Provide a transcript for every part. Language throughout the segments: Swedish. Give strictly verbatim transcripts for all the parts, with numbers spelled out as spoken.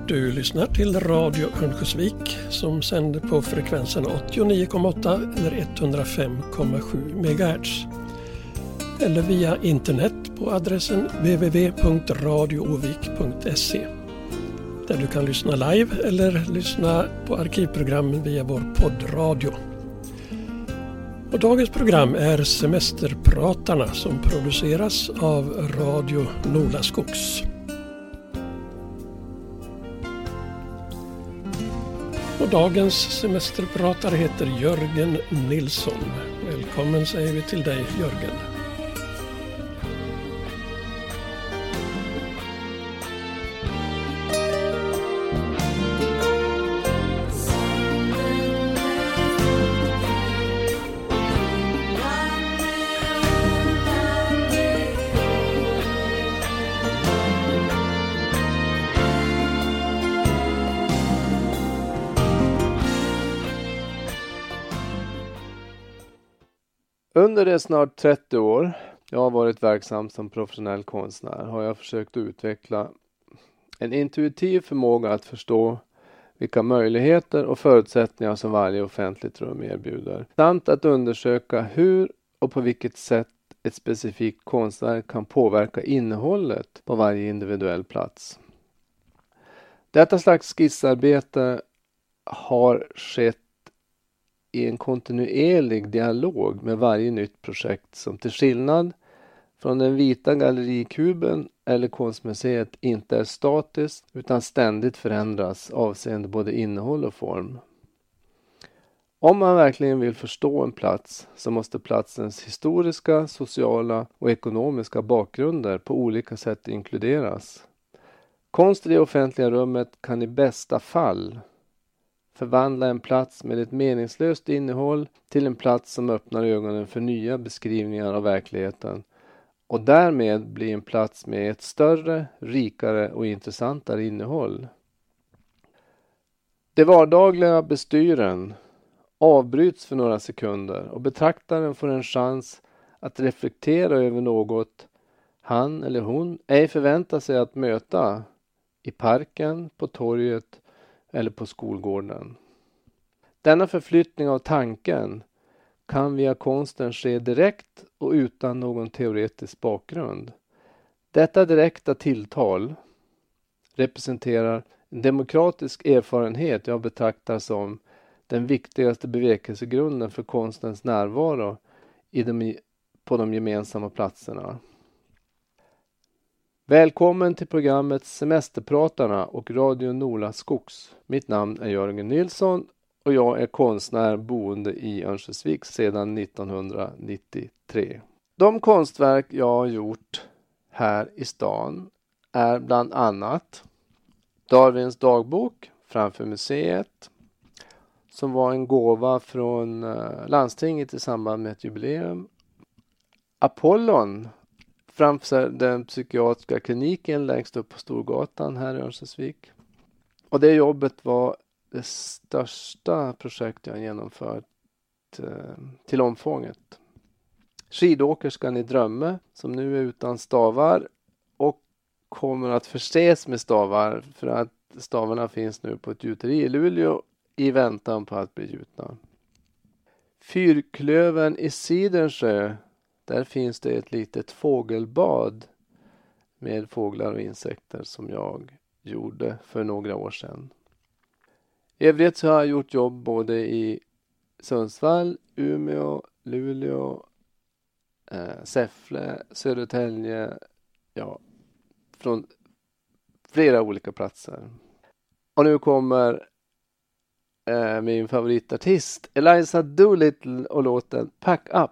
Du lyssnar till Radio Örnsköldsvik som sänder på frekvensen åttionio komma åtta eller etthundrafem komma sju megahertz. Eller via internet på adressen w w w punkt radio ovik punkt se där du kan lyssna live eller lyssna på arkivprogram via vår poddradio. Och dagens program är Semesterpratarna som produceras av Radio Nolaskogs. Och dagens semesterpratare heter Jörgen Nilsson. Välkommen säger vi till dig, Jörgen. Under de snart trettio år jag har varit verksam som professionell konstnär har jag försökt utveckla en intuitiv förmåga att förstå vilka möjligheter och förutsättningar som varje offentligt rum erbjuder. Samt att undersöka hur och på vilket sätt ett specifikt konstverk kan påverka innehållet på varje individuell plats. Detta slags skissarbete har skett i en kontinuerlig dialog med varje nytt projekt som till skillnad från den vita gallerikuben eller konstmuseet inte är statiskt utan ständigt förändras avseende både innehåll och form. Om man verkligen vill förstå en plats så måste platsens historiska, sociala och ekonomiska bakgrunder på olika sätt inkluderas. Konst i det offentliga rummet kan i bästa fall förvandla en plats med ett meningslöst innehåll till en plats som öppnar ögonen för nya beskrivningar av verkligheten och därmed blir en plats med ett större, rikare och intressantare innehåll. Det vardagliga bestyren avbryts för några sekunder och betraktaren får en chans att reflektera över något han eller hon ej förväntar sig att möta i parken, på torget eller på skolgården. Denna förflyttning av tanken kan via konsten ske direkt och utan någon teoretisk bakgrund. Detta direkta tilltal representerar en demokratisk erfarenhet jag betraktar som den viktigaste bevekelsegrunden för konstens närvaro i de, på de gemensamma platserna. Välkommen till programmet Semesterpratarna och Radio Nolaskogs. Mitt namn är Jörgen Nilsson och jag är konstnär boende i Örnsköldsvik sedan nittonhundranittiotre. De konstverk jag har gjort här i stan är bland annat Darwins dagbok framför museet som var en gåva från landstinget i samband med ett jubileum. Apollon framför den psykiatriska kliniken längst upp på Storgatan här i Örnsköldsvik. Och det jobbet var det största projekt jag genomfört eh, till omfånget. Skidåkerskan i Drömme som nu är utan stavar och kommer att förses med stavar för att stavarna finns nu på ett gjuteri i Luleå i väntan på att bli gjutna. Fyrklövern i Sidensjö. Där finns det ett litet fågelbad med fåglar och insekter som jag gjorde för några år sedan. I övrigt så har jag gjort jobb både i Sundsvall, Umeå, Luleå, eh, Säffle, Södertälje, ja, från flera olika platser. Och nu kommer eh, min favoritartist Eliza Doolittle och låten Pack Up.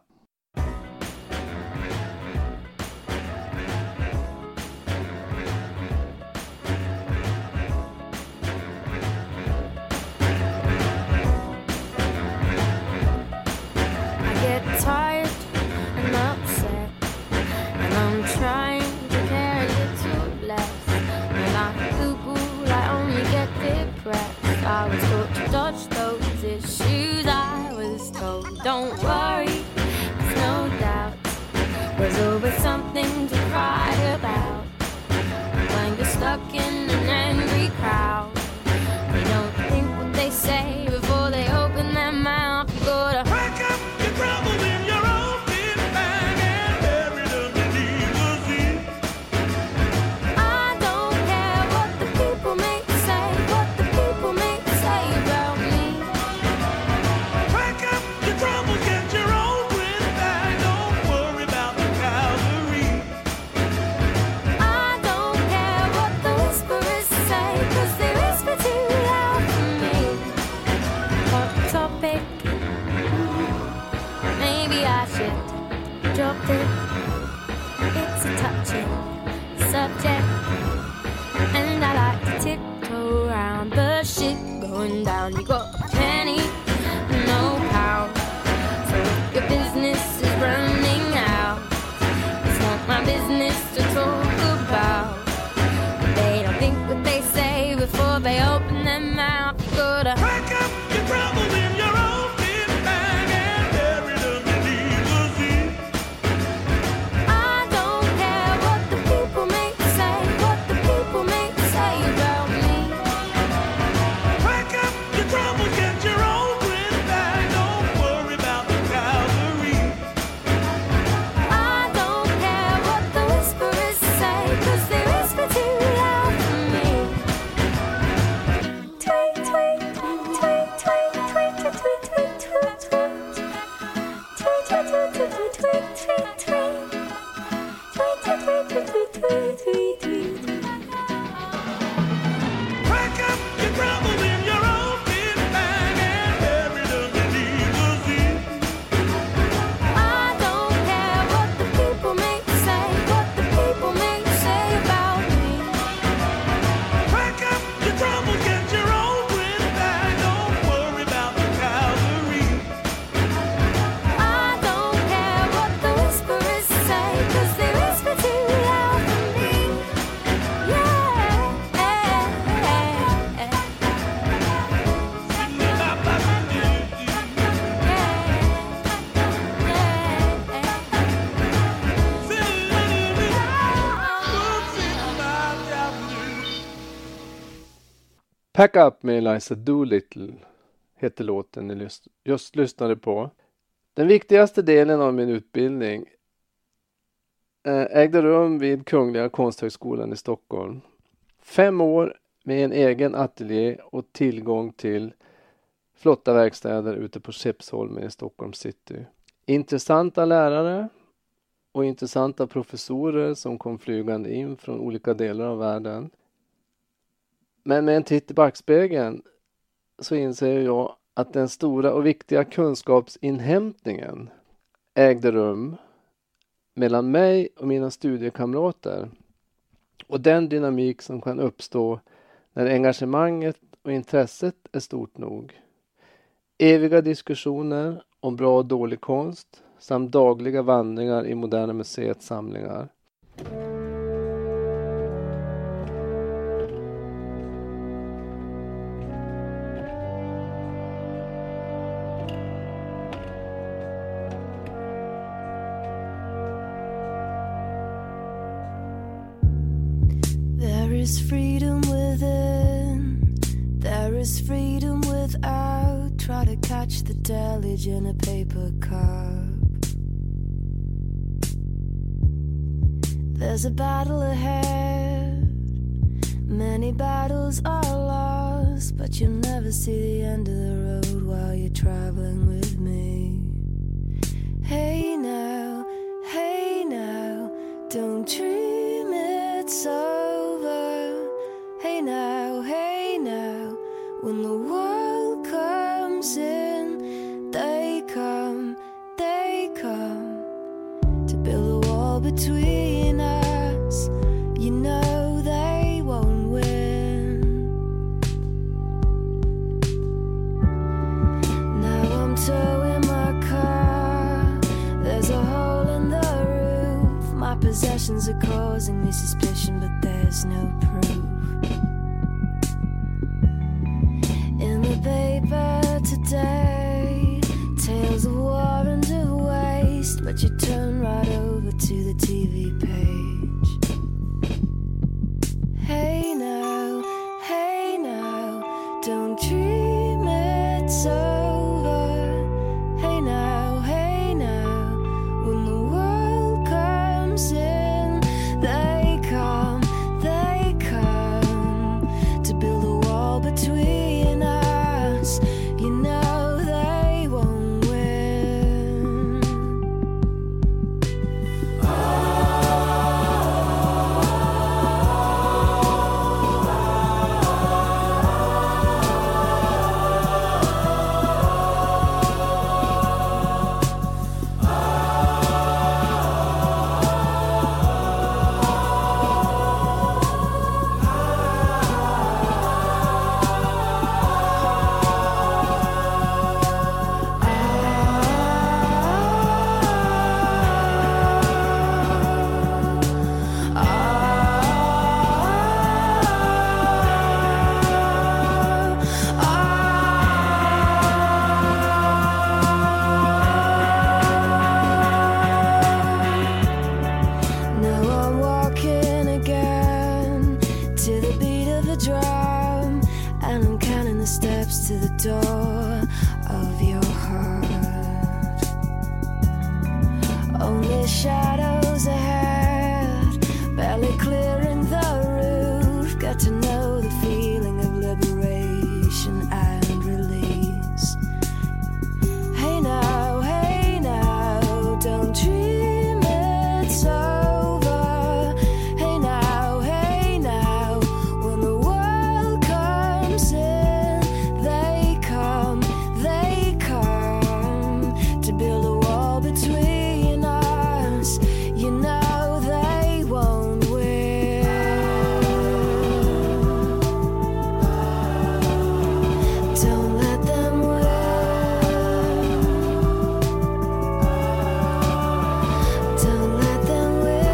Don't worry, there's no doubt. There's always something to cry about when you're stuck in an angry crowd. They don't think what they say before they open their mouth. You gotta Pack up your troubles in your own big bag and bury them beneath the sea. I don't care what the people may say, what the people may say about me. Pack up your troubles, get your own wind bag. Don't worry about the cavalry. I don't care what the whisperers say, 'cause they whisper too loud for me. Hot topic, maybe I should drop it. It's a touching subject, and I like to tiptoe around the shit going down. You got a penny, no pound, so if your business is running out, it's not my business to talk about. They don't think what they say before they open their mouth. You gotta Pack up your troubles in your own big bag and bury them beneath the sea. I don't care what the people may say, what the people may say about me. Pack up your troubles, get your own wind bag. Don't worry about the cavalry. I don't care what the whisperers say, 'cause they whisper too loud for me. Tweet, tweet, tweet, tweet, tweet, tweet, tweet, tweet, tweet, tweet. Tweet, tweet, tweet, tweet, tweet, tweet, tweet, tweet. Tweet, tweet, tweet, tweet, tweet, tweet, tweet, tweet. Pack up your troubles in your own big bag and bury them beneath the sea. I don't care what the people may say, what the people may say about me. Pack up your troubles, get your own wind bag. Don't worry about the cavalry. I don't care what the whisperers say, 'cause they whisper too loud for me. Pack Up med Eliza Doolittle heter låten ni lys- just lyssnade på. Den viktigaste delen av min utbildning eh, ägde rum vid Kungliga Konsthögskolan i Stockholm. Fem år med en egen ateljé och tillgång till flotta verkstäder ute på Skeppsholmen i Stockholm city. Intressanta lärare och intressanta professorer som kom flygande in från olika delar av världen. Men med en titt i backspegeln så inser jag att den stora och viktiga kunskapsinhämtningen ägde rum mellan mig och mina studiekamrater. Och den dynamik som kan uppstå när engagemanget och intresset är stort nog. Eviga diskussioner om bra och dålig konst samt dagliga vandringar i Moderna Museets samlingar. There is freedom within, there is freedom without. Try to catch the deluge in a paper cup. There's a battle ahead, many battles are lost, but you'll never see the end of the road while you're traveling with me. Hey now, hey now, don't dream it's over. Hey now, hey now, when the world comes in, they come, they come to build a wall between us. You know they won't win. Now I'm towing my car, there's a hole in the roof. My possessions are causing me suspicion, but there's no proof. In the paper today, tales of war and of waste, but you turn right over to the T V page. Hey now, the drum, and I'm counting the steps to the door of your heart. Only shadows ahead, barely clearing the roof. Got to know the feeling of liberation and release. Hey now, hey now, don't dream it's over. Hey now, hey now, when the world comes in, they come, they come to build a wall between us. You know they won't win. Don't let them win. Don't let them win.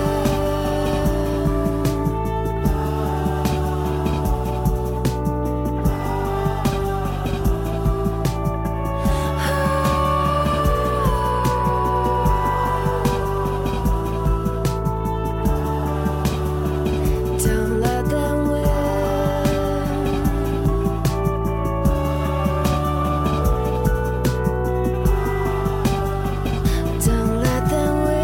Don't let them win. Don't let them win.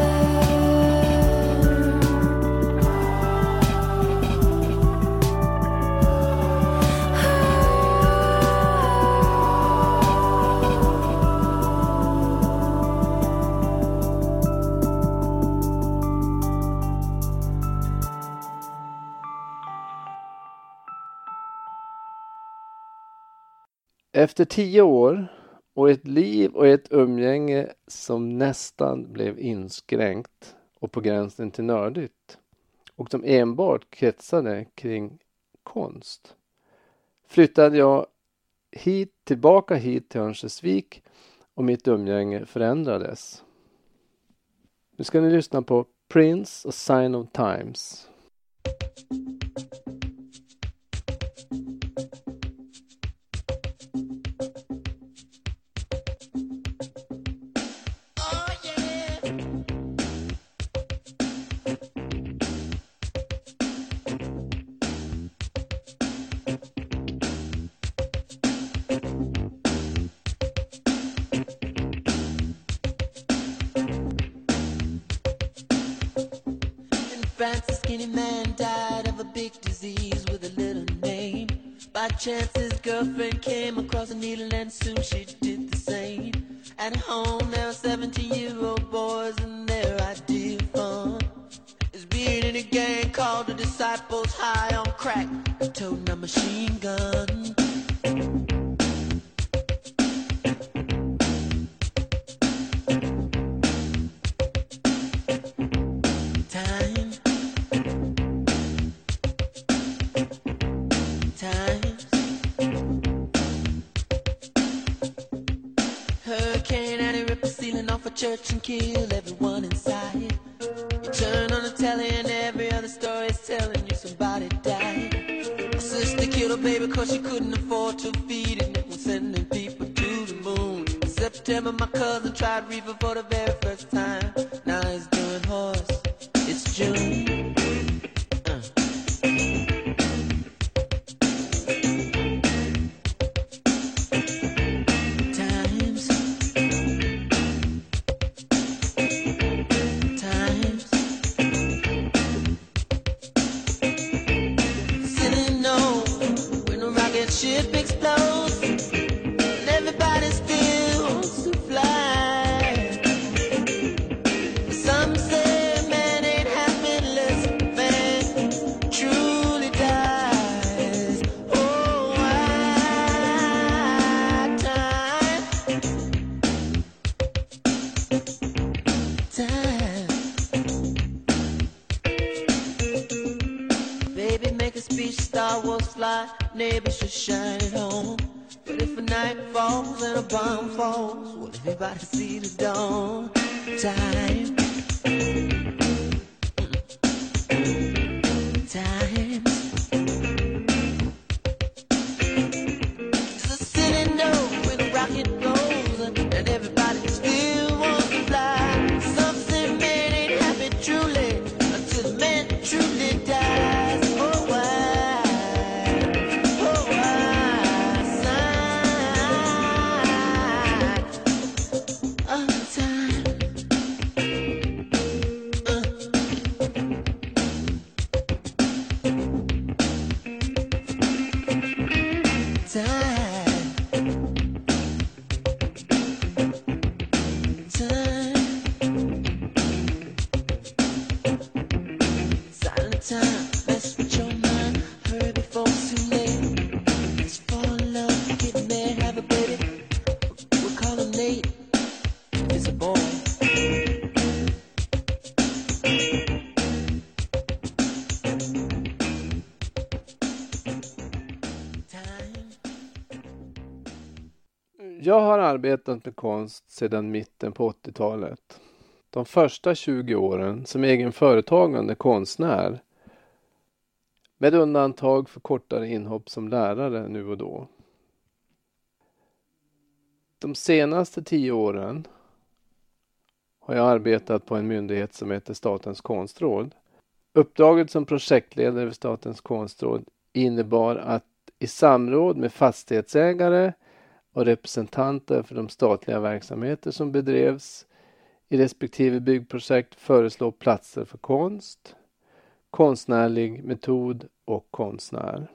Efter tio år och ett liv och ett umgänge som nästan blev inskränkt och på gränsen till nördigt och som enbart kretsade kring konst, flyttade jag hit, tillbaka hit till Örnsköldsvik och mitt umgänge förändrades. Nu ska ni lyssna på Prince och Sign of Times. France, a skinny man died of a big disease with a little name. By chance his girlfriend came across a needle and soon she did the same. At home there were seventeen-year-old boys and their idea of fun is being in a gang called the Disciples, high on crack, toting a machine gun. Church and kill everyone inside. You turn on the telly and every other story is telling you somebody died. A sister killed her baby cause she couldn't afford to feed it, and it was sending people to the moon. In September my cousin tried reefer for the very first time. Now he's doing horse. It's June. Ship explodes and everybody still wants to fly. Some say man ain't happy unless man truly dies. Oh, why time, time. Baby, make a speech, Star Wars fly. Neighbors should shine it home. But if a night falls and a bomb falls, will everybody see the dawn? Time. Time. It's a city note when a rocket goes and everybody still wants to fly. Some say man ain't happy truly until the man truly dies. Oh, why? Jag har arbetat med konst sedan mitten på åttiotalet. De första tjugo åren som egen företagande konstnär, med undantag för kortare inhopp som lärare nu och då. De senaste tio åren har jag arbetat på en myndighet som heter Statens konstråd. Uppdraget som projektledare för Statens konstråd innebar att i samråd med fastighetsägare och representanter för de statliga verksamheter som bedrevs i respektive byggprojekt föreslå platser för konst, konstnärlig metod och konstnär.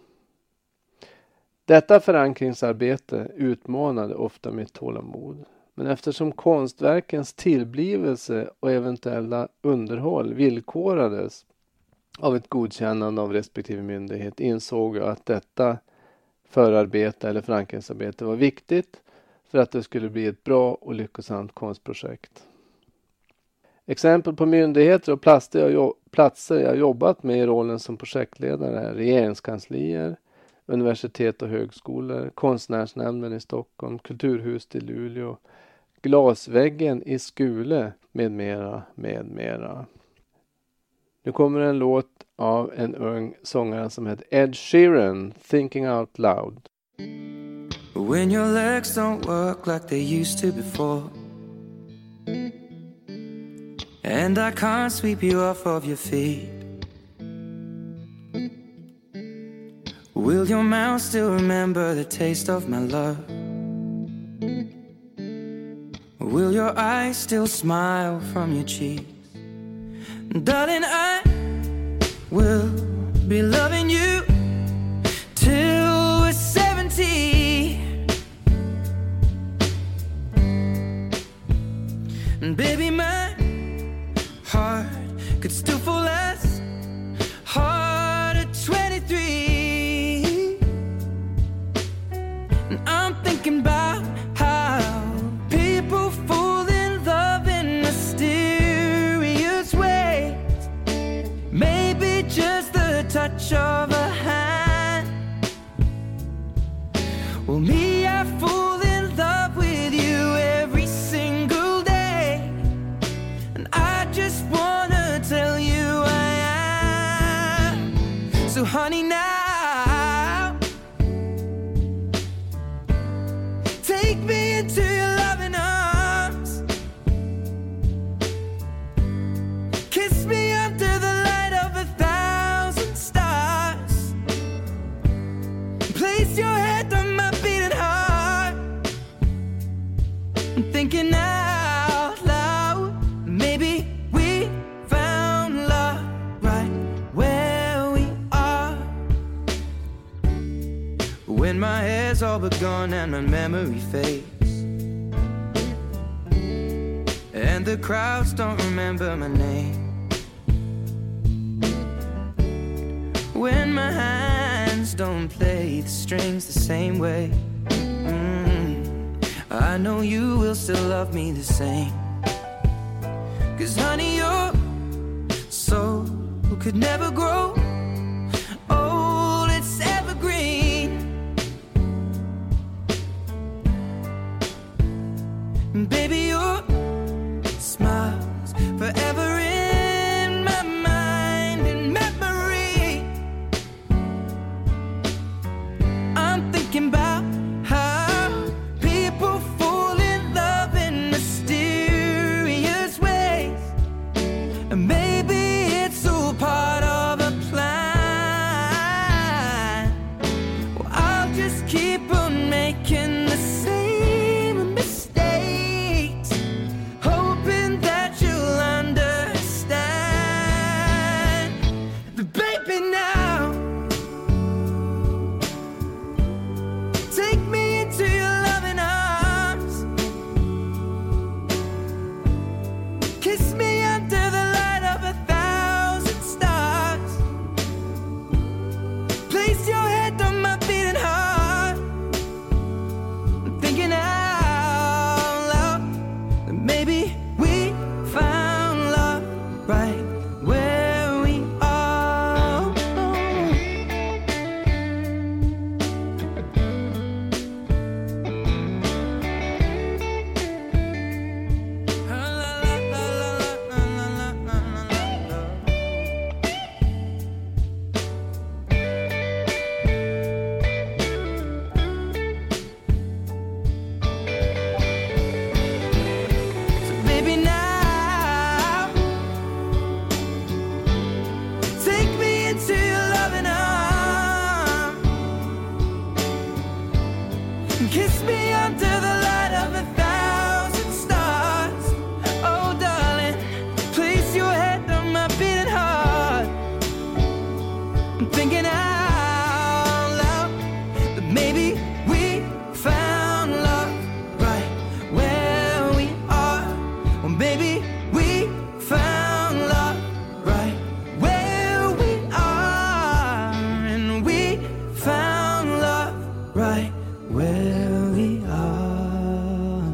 Detta förankringsarbete utmanade ofta mitt tålamod. Men eftersom konstverkens tillblivelse och eventuella underhåll villkorades av ett godkännande av respektive myndighet insåg jag att detta förarbete eller förankringsarbete var viktigt för att det skulle bli ett bra och lyckosamt konstprojekt. Exempel på myndigheter och platser jag jobbat med i rollen som projektledare är regeringskanslier, universitet och högskolor, konstnärsnämnden i Stockholm, kulturhuset i Luleå, glasväggen i Skule med mera, med mera. Nu kommer en låt av en ung sångare som heter Ed Sheeran, Thinking Out Loud. When your legs don't work like they used to before, and I can't sweep you off of your feet, will your mouth still remember the taste of my love? Will your eyes still smile from your cheeks? Darling, I will be loving you till we're seventy. And baby, my heart could still fall as hard at twenty-three. And I'm thinking about how people fall in love in mysterious ways. Maybe just the touch of a hand. Well, me, I fall in love with you every single day. And I just wanna tell you I am. So honey, now take me into your loving arms. Kiss me under the light of a thousand stars. Place your head on my beating heart. I'm thinking out loud. Maybe we found love right where we are. When my hair's all but gone and my memory fades, and the crowds don't remember my name, when my hands don't play the strings the same way, mm, I know you will still love me the same. 'Cause honey, your soul could never grow old, it's evergreen. And baby, your smile's forever in my mind and memory. I'm thinking about how people fall in love in mysterious ways. And maybe it's all part of a plan. kiss me under the light of a thousand stars. Oh darling, place your head on my beating heart. I'm thinking out loud that maybe we found love right where we are. Well, maybe we found love right where we are. And we found love right where we are.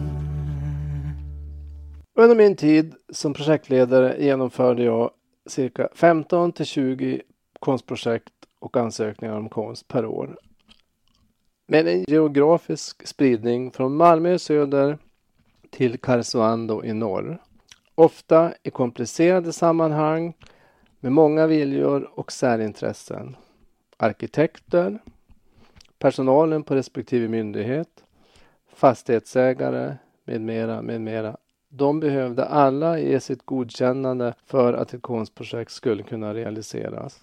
Under min tid som projektledare genomförde jag cirka femton till tjugo konstprojekt och ansökningar om konst per år. Med en geografisk spridning från Malmö i söder till Karesuando i norr. Ofta i komplicerade sammanhang med många viljor och särintressen. Arkitekter, personalen på respektive myndighet, fastighetsägare med mera, med mera. De behövde alla ge sitt godkännande för att ett konstprojekt skulle kunna realiseras.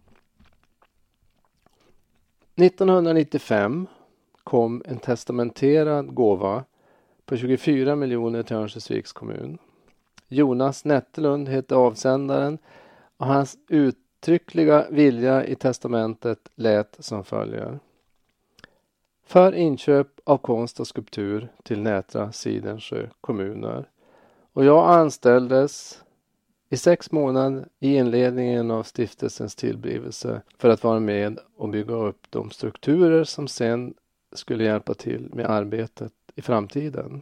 nittonhundranittiofem kom en testamenterad gåva på tjugofyra miljoner till Örnsköldsviks kommun. Jonas Nettelund hette avsändaren och hans uttryckliga vilja i testamentet lät som följer. För inköp av konst och skulptur till Nätra Sidensjö kommuner. Och jag anställdes i sex månader i inledningen av stiftelsens tillblivelse för att vara med och bygga upp de strukturer som sen skulle hjälpa till med arbetet i framtiden.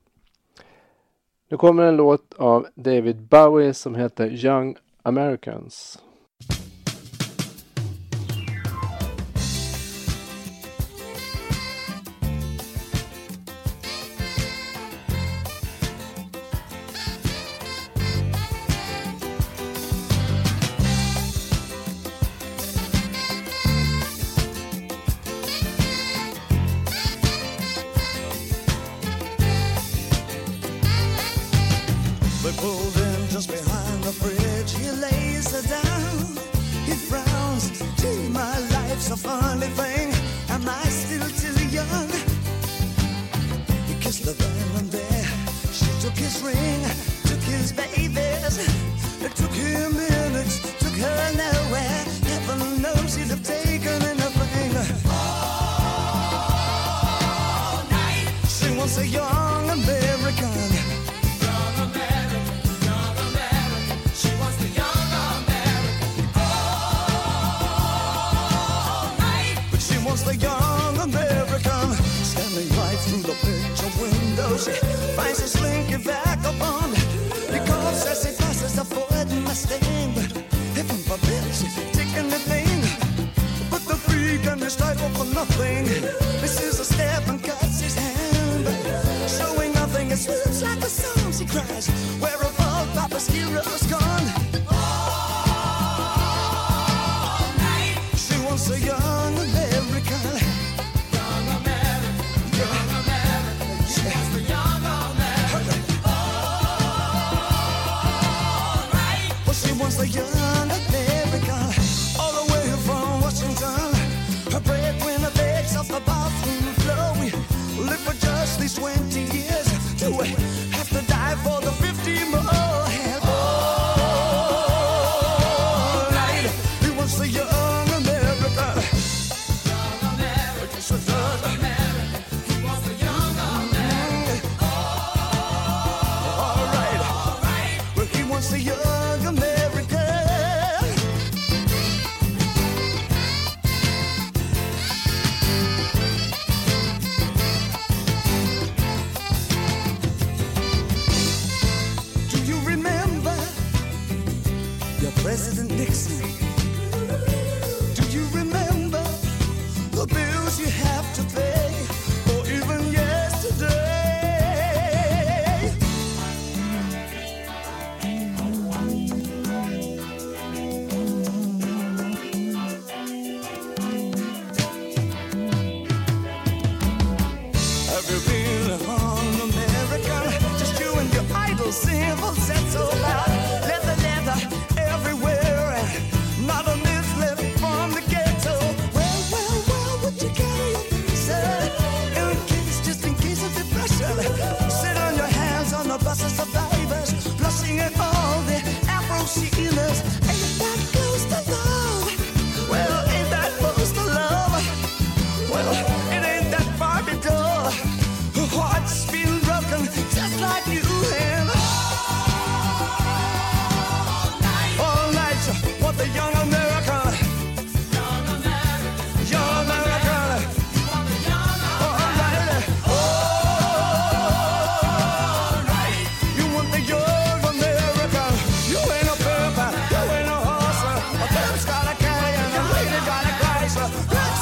Nu kommer en låt av David Bowie som heter Young Americans. They pulled in just behind the bridge. He lays her down. He frowns. Gee, my life's a funny thing. Am I still too young? He kissed the van and there. She took his ring, took his babies. It took him minutes, took her nowhere. Heaven knows he'd have taken anything. All night. She wants a young American. The young American standing right through the picture window. She finds a slinky vagabond. He calls as he passes a Ford Mustang. Heaven forbid she's taking the thing. But the freak and his title for nothing. This is a step and cuts his hand. Showing nothing, it swoops like a song. She cries, where have all Papa's heroes gone? All night. She wants a young American. Young American, young American, she wants the young American. All right. Well, she wants the young American. All the way from Washington. Her breadwinner begs off the bathroom floor. We live for just these twenty years. Do we have to die for the fifty more? All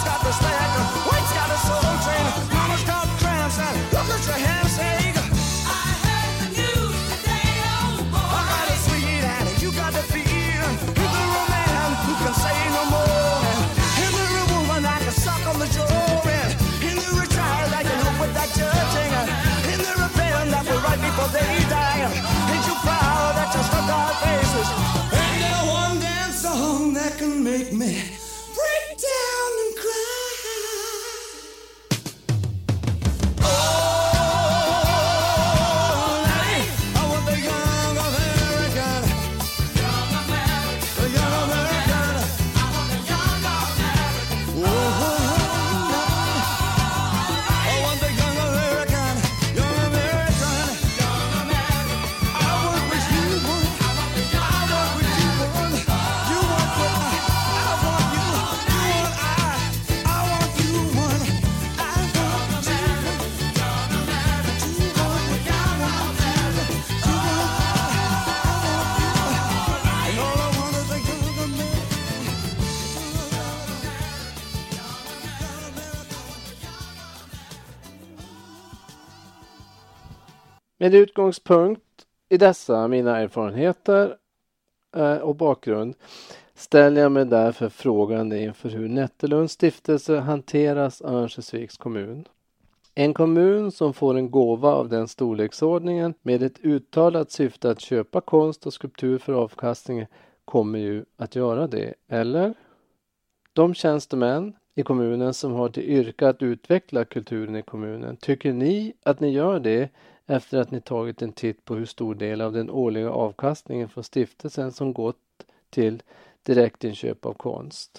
got the slack, white's got a soul train. Mama's got cramps and look at your hands ache. I heard the news today, oh boy. I got a sweet hand and you got the fear. Is there a man who can say no more? Is there a woman I can suck on the jaw? Is there a child I can help with that judging? Is there a parent that will write before they die? Ain't you proud that you struck our faces? Ain't there one dance song that can make me break down and cry? Oh, Lady, I want the young American. Young American. The young American. I want the young American. Oh, I want the young American. Young American. Young American. I work with you, one. I work with you, one. You want what I, I want you. You want I, I want you, one. I want you, young American. You want what I want you. You want I, I want you. And all I want is a young American. Med utgångspunkt i dessa mina erfarenheter eh, och bakgrund ställer jag mig därför frågande inför hur Nätterlunds stiftelse hanteras av Örnsköldsviks kommun. En kommun som får en gåva av den storleksordningen med ett uttalat syfte att köpa konst och skulptur för avkastning kommer ju att göra det, eller? De tjänstemän i kommunen som har till yrke att utveckla kulturen i kommunen, tycker ni att ni gör det efter att ni tagit en titt på hur stor del av den årliga avkastningen från stiftelsen som gått till direktinköp av konst?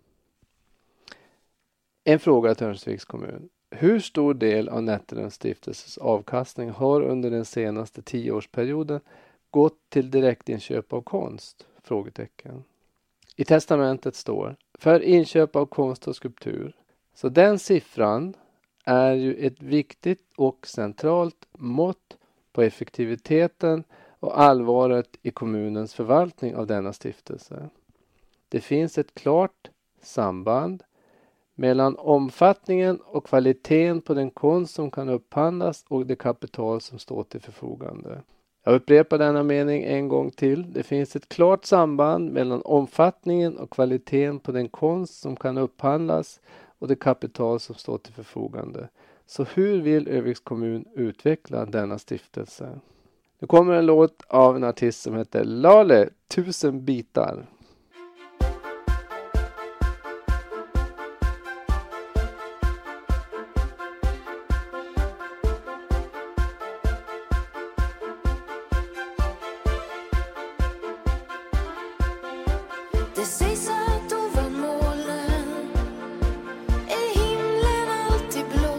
En fråga till Örnsköldsviks kommun. Hur stor del av Nätterlunds stiftelses avkastning har under den senaste tioårsperioden gått till direktinköp av konst? Frågetecken. I testamentet står för inköp av konst och skulptur. Så den siffran är ju ett viktigt och centralt mått på effektiviteten och allvaret i kommunens förvaltning av denna stiftelse. Det finns ett klart samband mellan omfattningen och kvaliteten på den konst som kan upphandlas och det kapital som står till förfogande. Jag upprepar denna mening en gång till. Det finns ett klart samband mellan omfattningen och kvaliteten på den konst som kan upphandlas och det kapital som står till förfogande. Så hur vill Örnsköldsviks kommun utveckla denna stiftelse? Nu kommer en låt av en artist som heter Lale, Tusen bitar. Det sägs att ovan molnen är himlen alltid blå.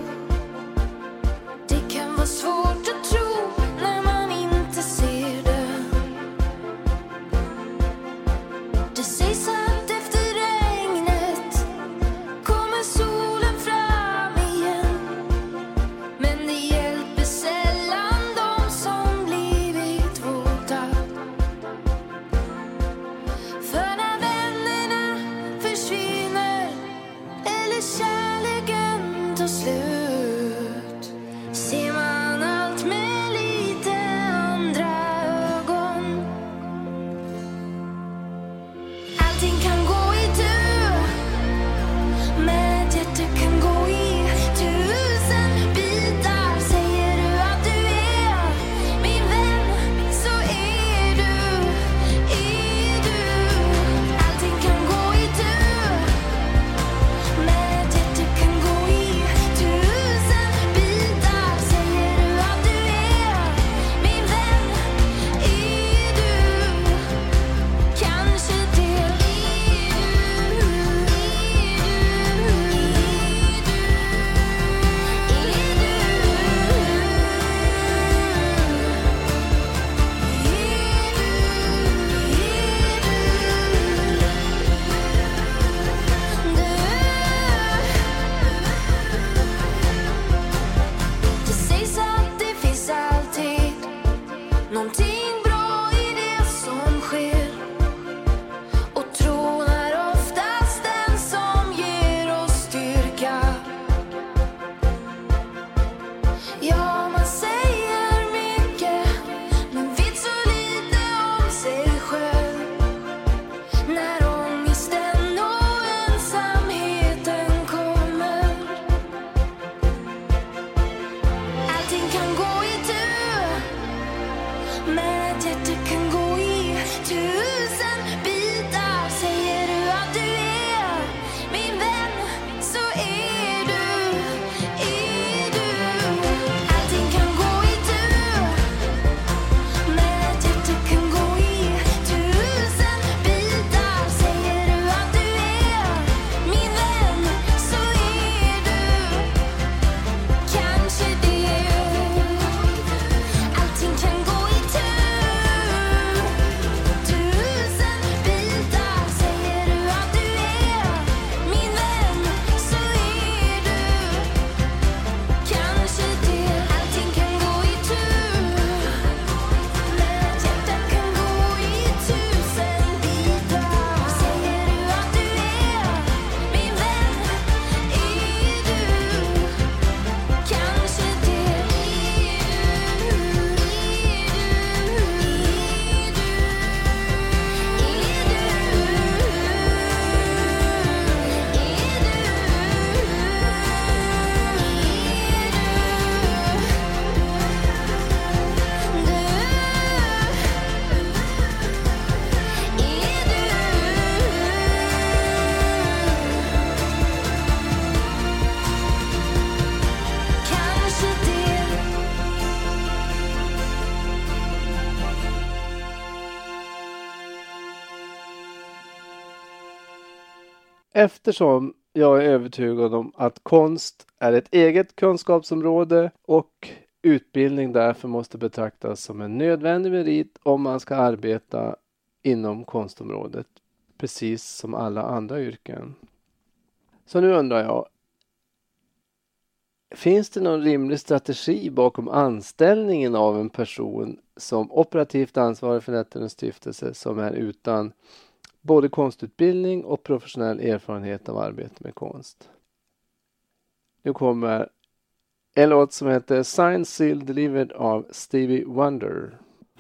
Det kan vara svårt att tro när man inte ser det. Det sägs att efter regnet kommer solen fram igen. Men det hjälper sällan de som blivit våta. För när vännerna försvinner eller kärleken tar slut ser man allt med lite andra ögon. Allting kan gå i tur, men ett hjärta kan gå i tusen bitar. Säger du att du är min vän så är du, är du. Allting kan gå i tur, men ett hjärta Eftersom jag är övertygad om att konst är ett eget kunskapsområde och utbildning därför måste betraktas som en nödvändig merit om man ska arbeta inom konstområdet, precis som alla andra yrken. Så nu undrar jag, finns det någon rimlig strategi bakom anställningen av en person som operativt ansvarig för Nätternas stiftelse som är utan både konstutbildning och professionell erfarenhet av arbete med konst? Nu kommer en låt som heter Signed, Sealed, Delivered av Stevie Wonder.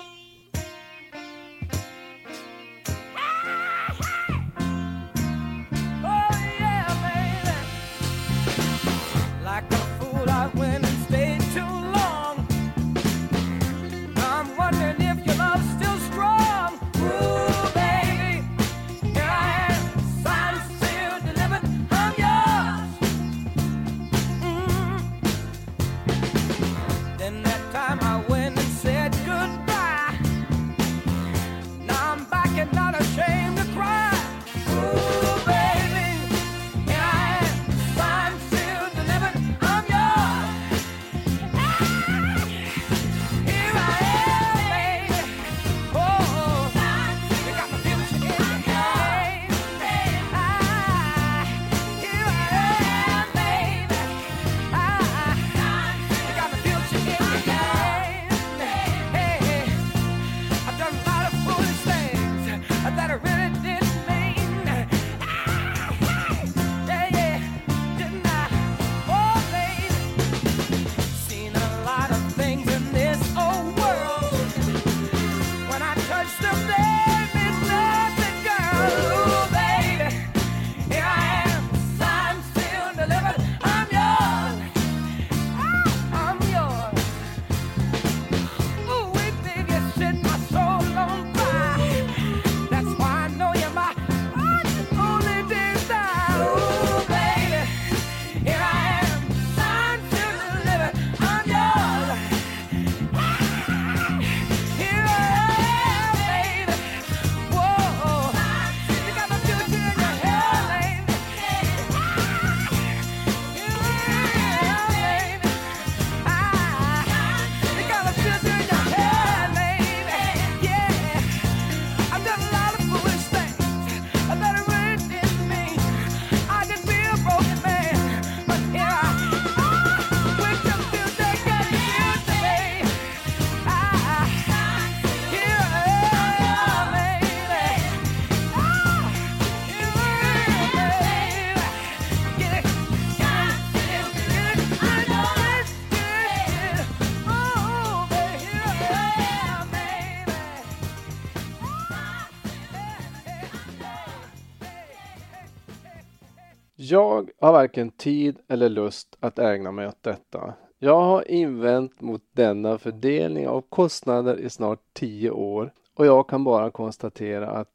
Jag har varken tid eller lust att ägna mig åt detta. Jag har invänt mot denna fördelning av kostnader i snart tio år och jag kan bara konstatera att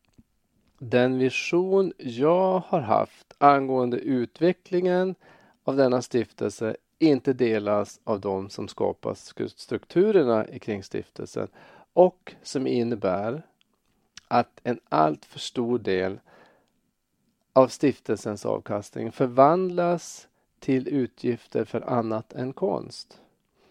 den vision jag har haft angående utvecklingen av denna stiftelse inte delas av de som skapar strukturerna kring stiftelsen och som innebär att en allt för stor del av stiftelsens avkastning förvandlas till utgifter för annat än konst.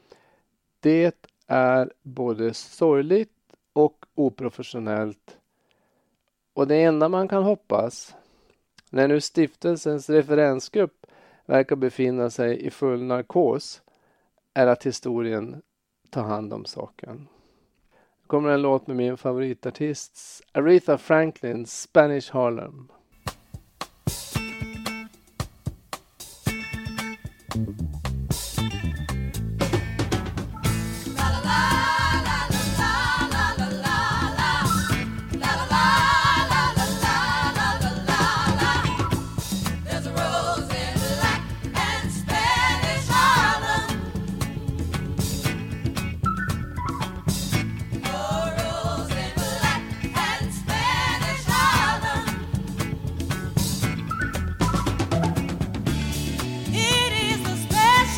Det är både sorgligt och oprofessionellt och det enda man kan hoppas när nu stiftelsens referensgrupp verkar befinna sig i full narkos är att historien tar hand om saken. Det kommer en låt med min favoritartist Aretha Franklins Spanish Harlem. It is the special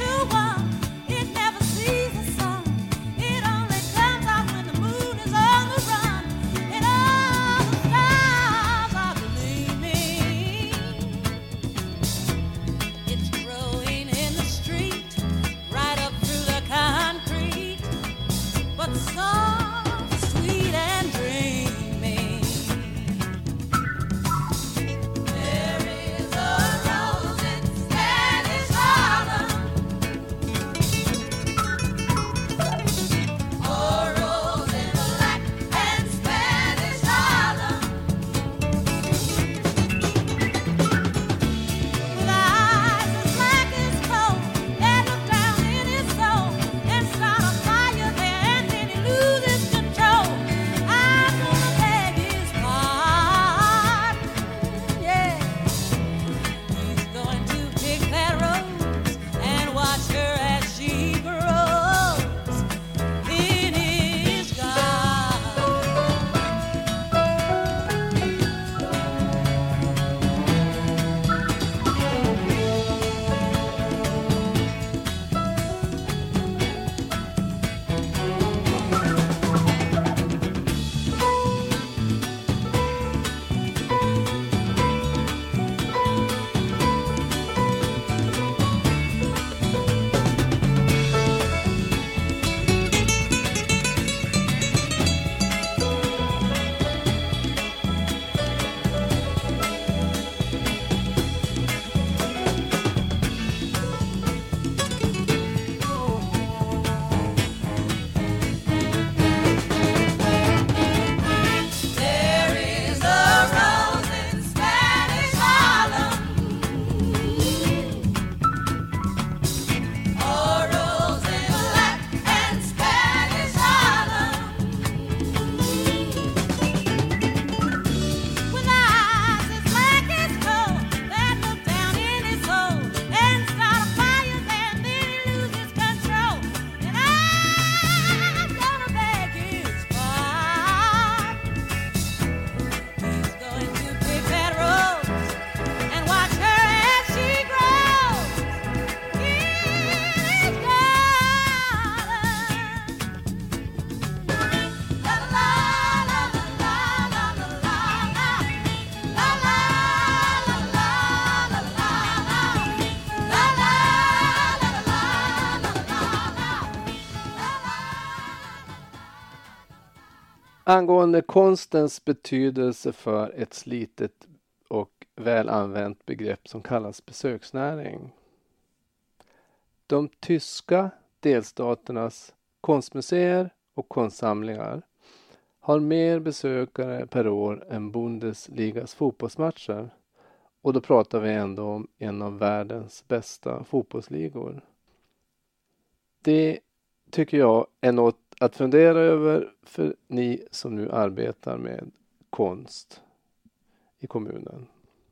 Angående konstens betydelse för ett slitet och väl använt begrepp som kallas besöksnäring. De tyska delstaternas konstmuseer och konstsamlingar har mer besökare per år än Bundesligas fotbollsmatcher. Och då pratar vi ändå om en av världens bästa fotbollsligor. Det tycker jag är något att fundera över för ni som nu arbetar med konst i kommunen.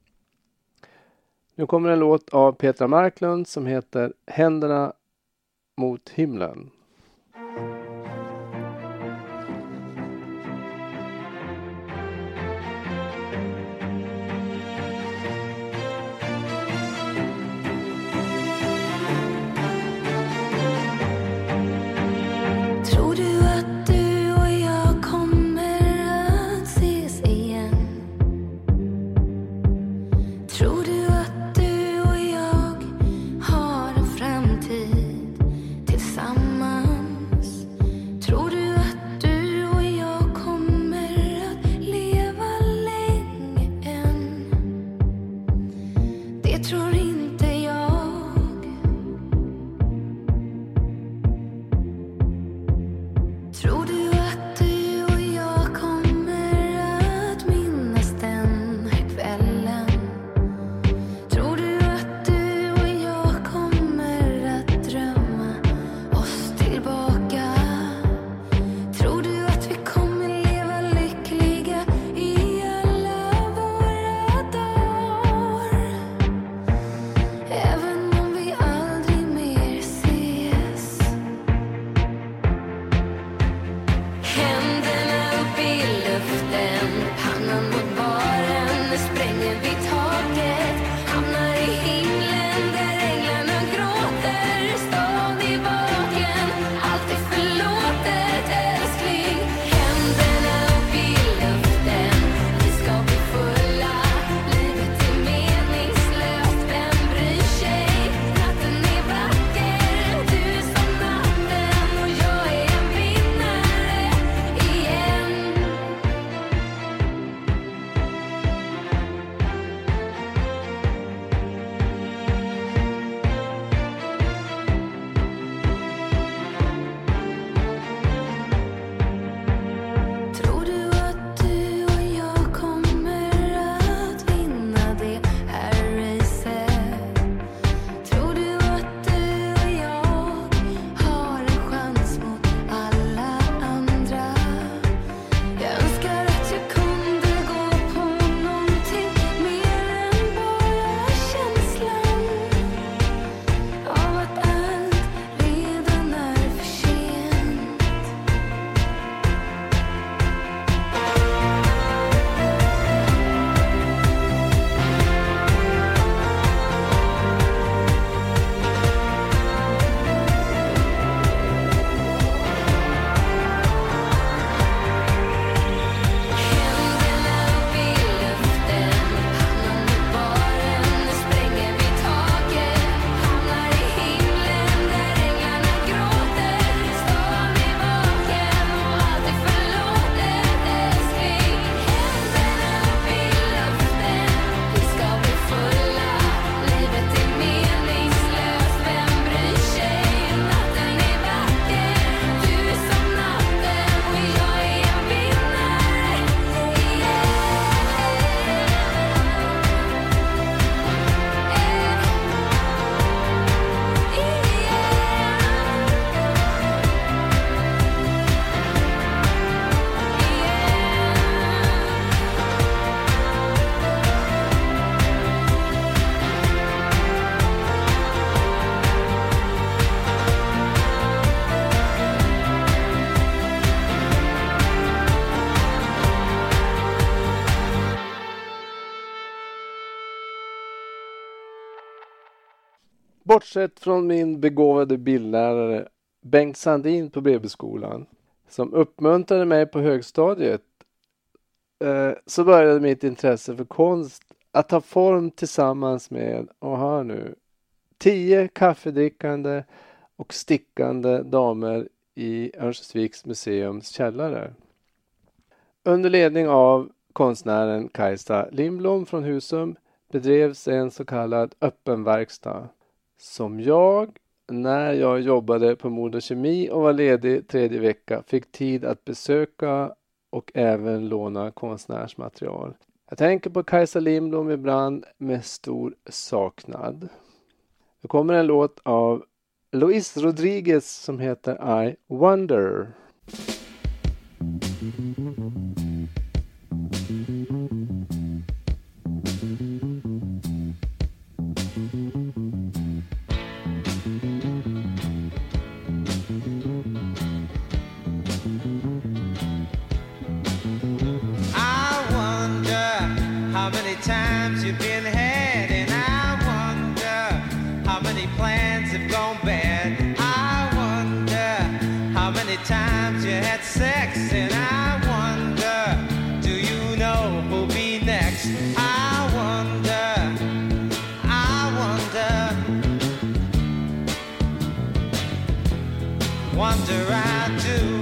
Nu kommer en låt av Petra Marklund som heter Händerna mot himlen. Bortsett från min begåvade bildlärare Bengt Sandin på B B-skolan som uppmuntrade mig på högstadiet eh, så började mitt intresse för konst att ta form tillsammans med, och hör nu, tio kaffedrickande och stickande damer i Örnsköldsviks museums källare. Under ledning av konstnären Kajsa Lindblom från Husum bedrevs en så kallad öppen verkstad som jag, när jag jobbade på Modokemi och var ledig tredje vecka, fick tid att besöka och även låna konstnärsmaterial. Jag tänker på Kajsa Lindblom ibland med stor saknad. Det kommer en låt av Luis Rodriguez som heter I Wonder. How many times you've been had, and I wonder how many plans have gone bad. I wonder how many times you had sex, and I wonder, do you know who'll be next? I wonder, I wonder, wonder I do.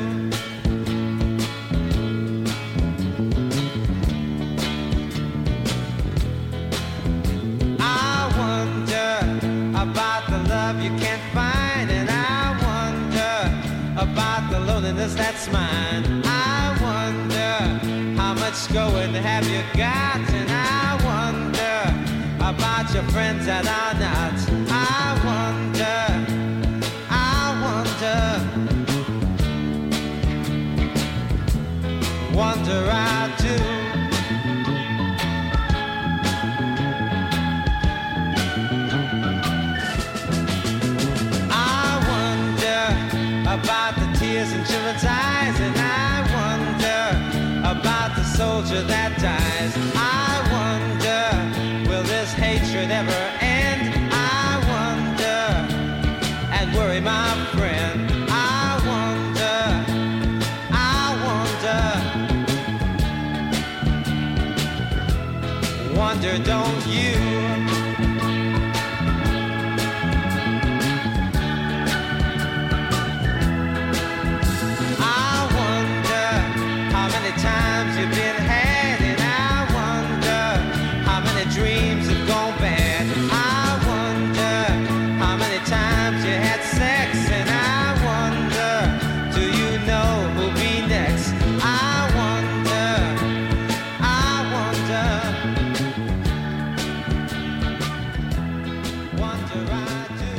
You can't find, and I wonder about the loneliness that's mine. I wonder how much going have you got, and I wonder about your friends that are not. I wonder, I wonder, wonder I do. About the tears in children's eyes, and I wonder about the soldier that dies. I wonder, will this hatred ever end? I wonder, and worry my friend. I wonder, I wonder, wonder don't you? Times you've been had, and I wonder how many dreams have gone bad. I wonder how many times you had sex, and I wonder, do you know who'll be next? I wonder, I wonder, wonder I do.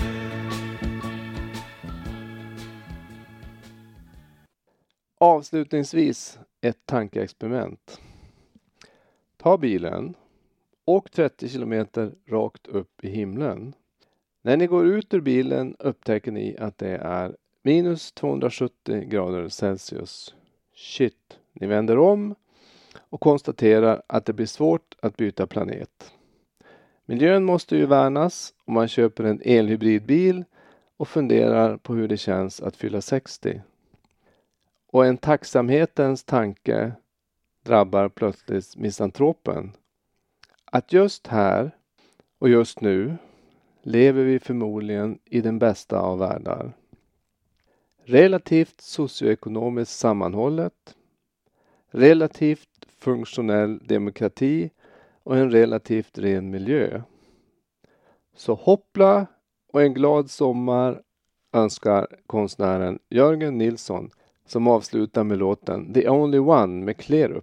Avslutningsvis ett tankeexperiment. Ta bilen, åk trettio kilometer rakt upp i himlen. När ni går ut ur bilen upptäcker ni att det är minus tvåhundrasjuttio grader Celsius. Shit, ni vänder om och konstaterar att det blir svårt att byta planet. Miljön måste ju värnas om man köper en elhybridbil och funderar på hur det känns att fylla sextio. Och en tacksamhetens tanke drabbar plötsligt misantropen. Att just här och just nu lever vi förmodligen i den bästa av världar. Relativt socioekonomiskt sammanhållet, relativt funktionell demokrati och en relativt ren miljö. Så hoppla och en glad sommar önskar konstnären Jörgen Nilsson, som avslutar med låten The Only One med Klerup.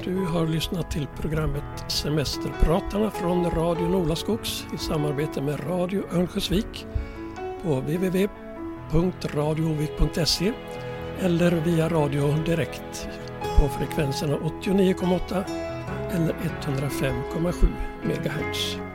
Du har lyssnat till programmet Semesterpratarna från Radio Nolaskogs i samarbete med Radio Örnsköldsvik på w w w punkt radioovik punkt se eller via radio direkt på frekvenserna åttionio komma åtta eller etthundrafem komma sju megahertz.